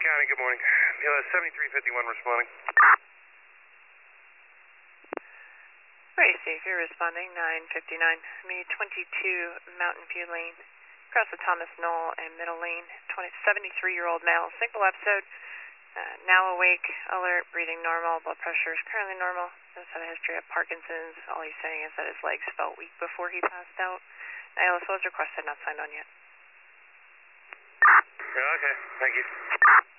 County, good morning. 7351 responding. Very safe, you're responding, 959. Me 22 Mountain View Lane, across the Thomas Knoll and Middle Lane, 73-year-old male, single episode, now awake, alert, breathing normal, blood pressure is currently normal, does have a history of Parkinson's. All he's saying is that his legs felt weak before he passed out. ILS was requested, not signed on yet. Okay, thank you.